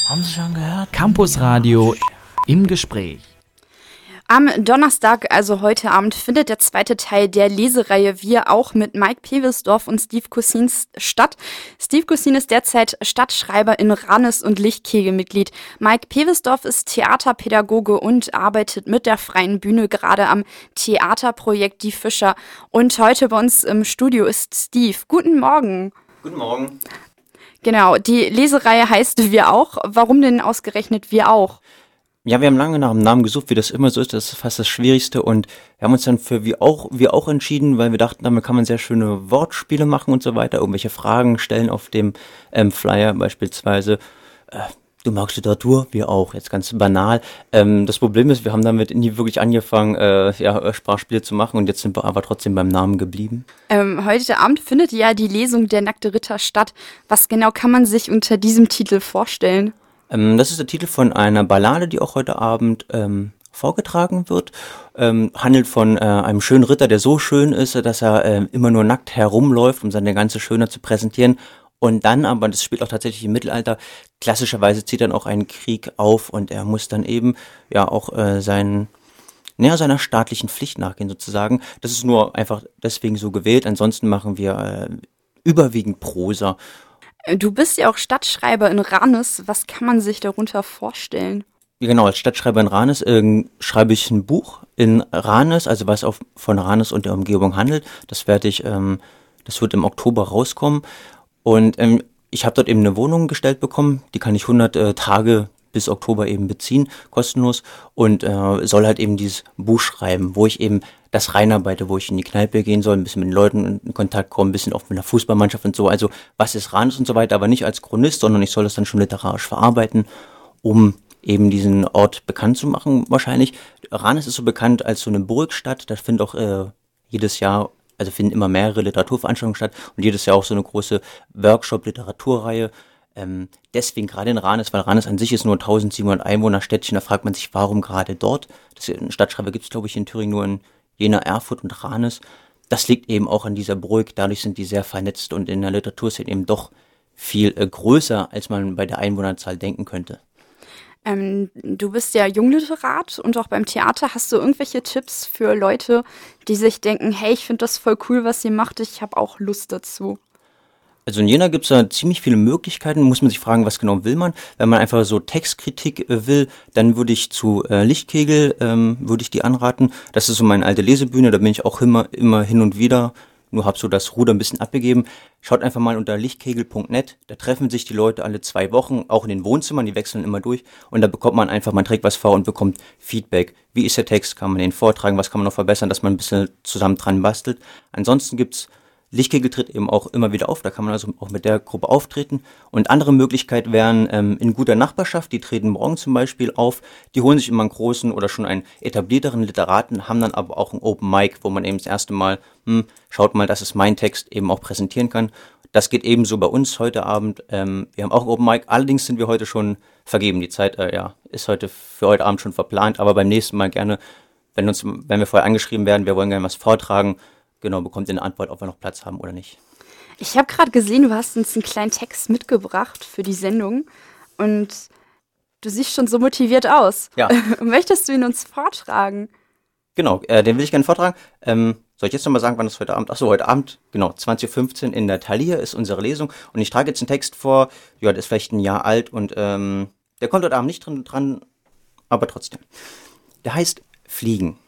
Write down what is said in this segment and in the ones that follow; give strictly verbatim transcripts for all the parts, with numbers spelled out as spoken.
Haben Sie schon gehört? Campusradio im Gespräch. Am Donnerstag, also heute Abend, findet der zweite Teil der Lesereihe Wir auch mit Mike Pewesdorf und Steve Cousins statt. Steve Cousin ist derzeit Stadtschreiber in Ranis und Lichtkegel-Mitglied. Mike Pewesdorf ist Theaterpädagoge und arbeitet mit der Freien Bühne gerade am Theaterprojekt Die Fischer. Und heute bei uns im Studio ist Steve. Guten Morgen. Guten Morgen. Genau, die Lesereihe heißt Wir auch. Warum denn ausgerechnet Wir auch? Ja, wir haben lange nach einem Namen gesucht, wie das immer so ist. Das ist fast das Schwierigste. Und wir haben uns dann für Wir auch, Wir auch entschieden, weil wir dachten, damit kann man sehr schöne Wortspiele machen und so weiter. Irgendwelche Fragen stellen auf dem ähm, Flyer beispielsweise. Äh, du magst Literatur? Wir auch. Jetzt ganz banal. Ähm, das Problem ist, wir haben damit nie wirklich angefangen, äh, ja, Sprachspiele zu machen. Und jetzt sind wir aber trotzdem beim Namen geblieben. Ähm, heute Abend findet ja die Lesung Der nackte Ritter statt. Was genau kann man sich unter diesem Titel vorstellen? Ähm, das ist der Titel von einer Ballade, die auch heute Abend ähm, vorgetragen wird. Ähm, handelt von äh, einem schönen Ritter, der so schön ist, dass er äh, immer nur nackt herumläuft, um seine ganze Schönheit zu präsentieren. Und dann aber, das spielt auch tatsächlich im Mittelalter, klassischerweise zieht dann auch einen Krieg auf und er muss dann eben ja auch äh, seinen, naja, seiner staatlichen Pflicht nachgehen sozusagen. Das ist nur einfach deswegen so gewählt. Ansonsten machen wir äh, überwiegend Prosa. Du bist ja auch Stadtschreiber in Ranis. Was kann man sich darunter vorstellen? Genau, als Stadtschreiber in Ranis äh, schreibe ich ein Buch in Ranis, also was auf, von Ranis und der Umgebung handelt. Das werde ich, ähm, das wird im Oktober rauskommen. Und ähm, ich habe dort eben eine Wohnung gestellt bekommen, die kann ich hundert äh, Tage bis Oktober eben beziehen, kostenlos. Und äh, soll halt eben dieses Buch schreiben, wo ich eben das reinarbeite, wo ich in die Kneipe gehen soll, ein bisschen mit den Leuten in Kontakt kommen, ein bisschen auch mit der Fußballmannschaft und so. Also was ist Ranis und so weiter, aber nicht als Chronist, sondern ich soll das dann schon literarisch verarbeiten, um eben diesen Ort bekannt zu machen wahrscheinlich. Ranis ist so bekannt als so eine Burgstadt, da findet auch äh, jedes Jahr, also finden immer mehrere Literaturveranstaltungen statt und jedes Jahr auch so eine große Workshop-Literaturreihe. Ähm, deswegen gerade in Ranis, weil Ranis an sich ist nur ein tausendsiebenhundert Einwohner-Städtchen, da fragt man sich, warum gerade dort? Das ist, einen Stadtschreiber gibt es, glaube ich, in Thüringen nur in Jena, Erfurt und Ranis. Das liegt eben auch an dieser Burg, dadurch sind die sehr vernetzt und in der Literaturszene eben doch viel äh, größer, als man bei der Einwohnerzahl denken könnte. Ähm, du bist ja Jungliterat und auch beim Theater. Hast du irgendwelche Tipps für Leute, die sich denken, hey, ich finde das voll cool, was ihr macht, ich habe auch Lust dazu? Also in Jena gibt es da ziemlich viele Möglichkeiten, muss man sich fragen, was genau will man. Wenn man einfach so Textkritik äh, will, dann würde ich zu äh, Lichtkegel, ähm, würde ich die anraten. Das ist so meine alte Lesebühne, da bin ich auch immer, immer hin und wieder, nur habe so das Ruder ein bisschen abgegeben. Schaut einfach mal unter lichtkegel punkt net, da treffen sich die Leute alle zwei Wochen, auch in den Wohnzimmern, die wechseln immer durch. Und da bekommt man einfach, man trägt was vor und bekommt Feedback. Wie ist der Text, kann man den vortragen, was kann man noch verbessern, dass man ein bisschen zusammen dran bastelt. Ansonsten gibt's Lichtkegel tritt eben auch immer wieder auf, da kann man also auch mit der Gruppe auftreten. Und andere Möglichkeit wären ähm, in guter Nachbarschaft, die treten morgen zum Beispiel auf, die holen sich immer einen großen oder schon einen etablierteren Literaten, haben dann aber auch ein Open Mic, wo man eben das erste Mal, hm, schaut mal, das ist mein Text, eben auch präsentieren kann. Das geht ebenso bei uns heute Abend. Ähm, wir haben auch ein Open Mic, allerdings sind wir heute schon vergeben. Die Zeit äh, ja, ist heute für heute Abend schon verplant, aber beim nächsten Mal gerne, wenn, uns, wenn wir vorher angeschrieben werden, wir wollen gerne was vortragen, genau, bekommt ihr eine Antwort, ob wir noch Platz haben oder nicht. Ich habe gerade gesehen, du hast uns einen kleinen Text mitgebracht für die Sendung und du siehst schon so motiviert aus. Ja. Möchtest du ihn uns vortragen? Genau, äh, den will ich gerne vortragen. Ähm, soll ich jetzt nochmal sagen, wann das heute Abend, achso, heute Abend, genau, zwanzig Uhr fünfzehn in der Thalia ist unsere Lesung und ich trage jetzt einen Text vor, ja, der ist vielleicht ein Jahr alt und ähm, der kommt heute Abend nicht drin, dran, aber trotzdem. Der heißt Fliegen.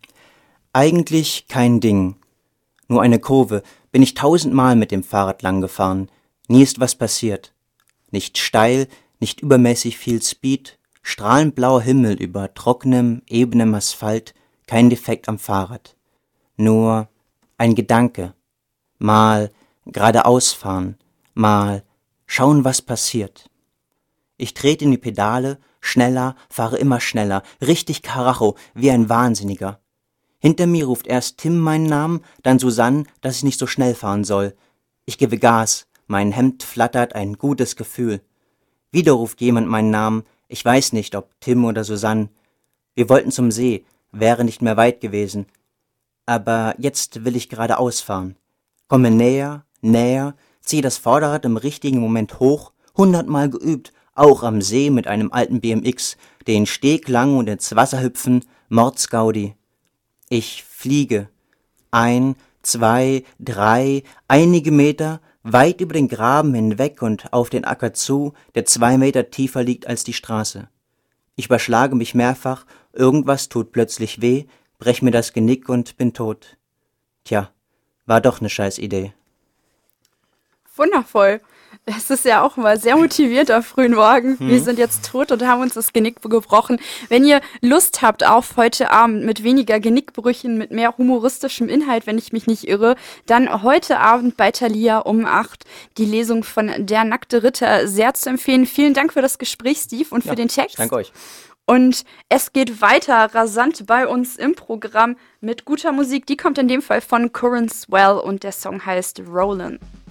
Eigentlich kein Ding. Nur eine Kurve, bin ich tausendmal mit dem Fahrrad lang gefahren. Nie ist was passiert. Nicht steil, nicht übermäßig viel Speed, strahlend blauer Himmel über trockenem, ebenem Asphalt, kein Defekt am Fahrrad. Nur ein Gedanke. Mal geradeaus fahren, mal schauen, was passiert. Ich trete in die Pedale, schneller, fahre immer schneller, richtig Karacho, wie ein Wahnsinniger. Hinter mir ruft erst Tim meinen Namen, dann Susanne, dass ich nicht so schnell fahren soll. Ich gebe Gas, mein Hemd flattert, ein gutes Gefühl. Wieder ruft jemand meinen Namen, ich weiß nicht, ob Tim oder Susanne. Wir wollten zum See, wäre nicht mehr weit gewesen. Aber jetzt will ich geradeaus fahren. Komme näher, näher, ziehe das Vorderrad im richtigen Moment hoch, hundertmal geübt, auch am See mit einem alten B M X, den Steg lang und ins Wasser hüpfen, Mordsgaudi. Ich fliege. Ein, zwei, drei, einige Meter, weit über den Graben hinweg und auf den Acker zu, der zwei Meter tiefer liegt als die Straße. Ich überschlage mich mehrfach, irgendwas tut plötzlich weh, brech mir das Genick und bin tot. Tja, war doch ne scheiß Idee. Wundervoll. Es ist ja auch mal sehr motiviert auf frühen Morgen. Hm. Wir sind jetzt tot und haben uns das Genick gebrochen. Wenn ihr Lust habt auf heute Abend mit weniger Genickbrüchen, mit mehr humoristischem Inhalt, wenn ich mich nicht irre, dann heute Abend bei Thalia um acht die Lesung von Der nackte Ritter sehr zu empfehlen. Vielen Dank für das Gespräch, Steve, und für Ja, den Text. Danke euch. Und es geht weiter rasant bei uns im Programm mit guter Musik. Die kommt in dem Fall von Corinne Swell und der Song heißt Rollin'.